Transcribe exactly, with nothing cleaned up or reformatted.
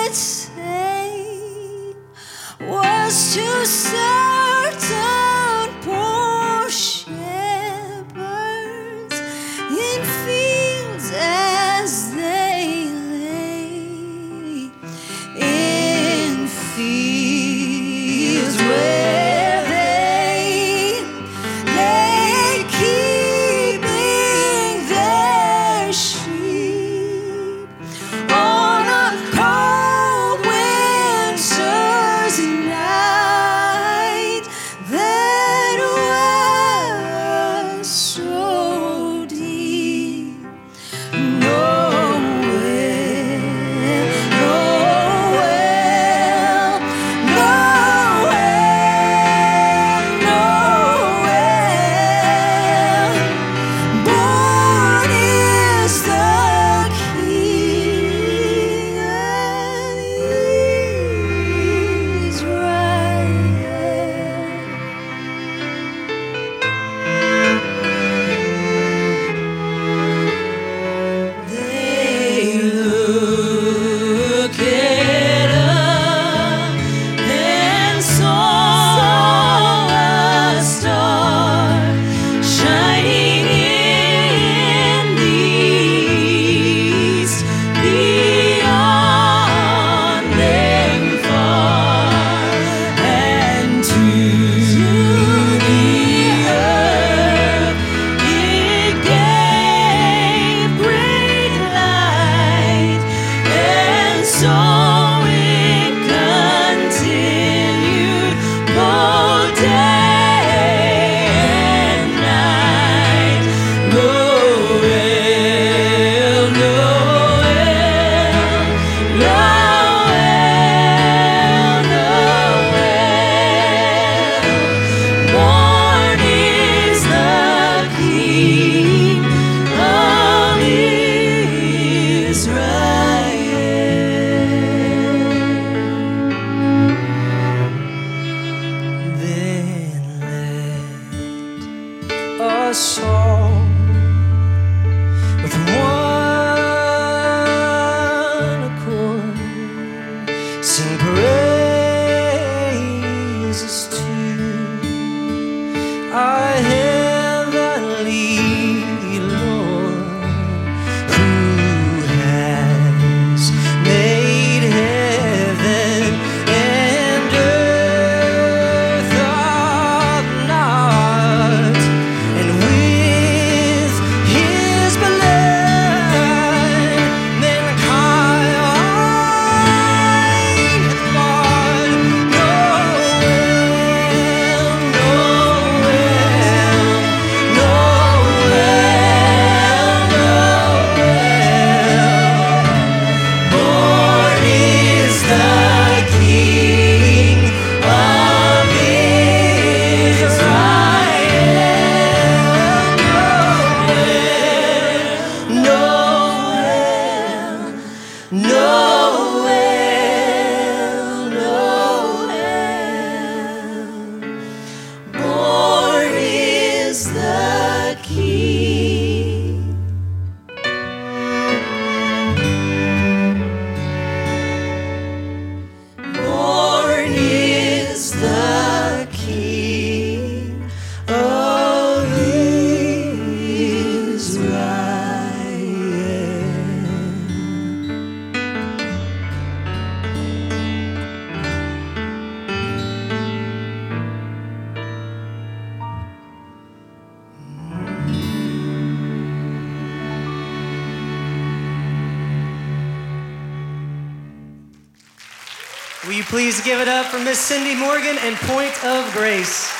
did say was to certain poor shepherds in fields as they lay, in fields where they lay keeping their sheep on a cold winter's night that was so deep. Nowhere, nowhere, nowhere, nowhere. Born is the King of Israel. They looked up and saw a star shining in the east, beyond them far, and to the earth it gave great light, and so it continued both day and night. Noel, Noel, Noel, Noel. Born is the King of Israel. Then let us song with one accord sing praises to our heavenly Lord, who has made heaven and earth of naught, and with his blood mankind hath bought. Noel, Noel, born is the King. Born is the King of Will you please give it up for Miss Cindy Morgan and Point of Grace?